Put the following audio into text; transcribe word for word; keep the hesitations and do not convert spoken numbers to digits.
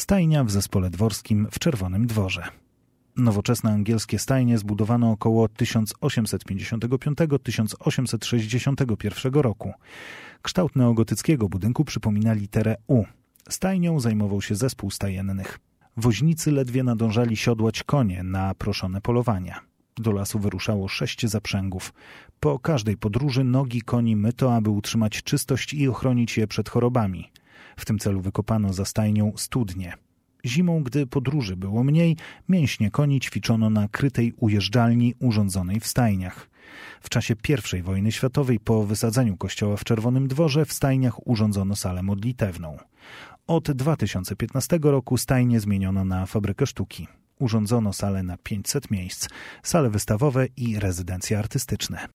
Stajnia w Zespole Dworskim w Czerwonym Dworze. Nowoczesne angielskie stajnie zbudowano około tysiąc osiemset pięćdziesiątego piątego do tysiąc osiemset sześćdziesiątego pierwszego roku. Kształt neogotyckiego budynku przypomina literę U. Stajnią zajmował się zespół stajennych. Woźnicy ledwie nadążali siodłać konie na proszone polowania. Do lasu wyruszało sześć zaprzęgów. Po każdej podróży nogi koni myto, aby utrzymać czystość i ochronić je przed chorobami. W tym celu wykopano za stajnią studnie. Zimą, gdy podróży było mniej, mięśnie koni ćwiczono na krytej ujeżdżalni urządzonej w stajniach. W czasie pierwszej wojny światowej po wysadzeniu kościoła w Czerwonym Dworze w stajniach urządzono salę modlitewną. Od dwa tysiące piętnastego roku stajnie zmieniono na fabrykę sztuki. Urządzono salę na pięćset miejsc, sale wystawowe i rezydencje artystyczne.